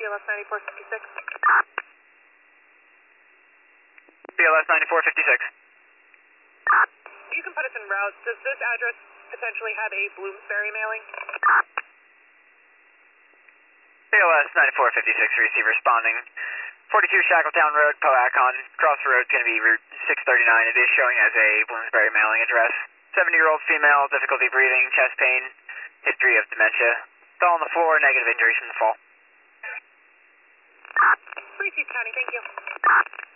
BLS 9456. BLS 9456. You can put us en route. Does this address potentially have a Bloomsbury mailing? BLS 9456, receive responding. 42 Shackletown Road, Poacon. Cross the road is going to be Route 639. It is showing as a Bloomsbury mailing address. 70-year-old female, difficulty breathing, chest pain, history of dementia. Fell on the floor, negative injuries from the fall. Brief County, thank you.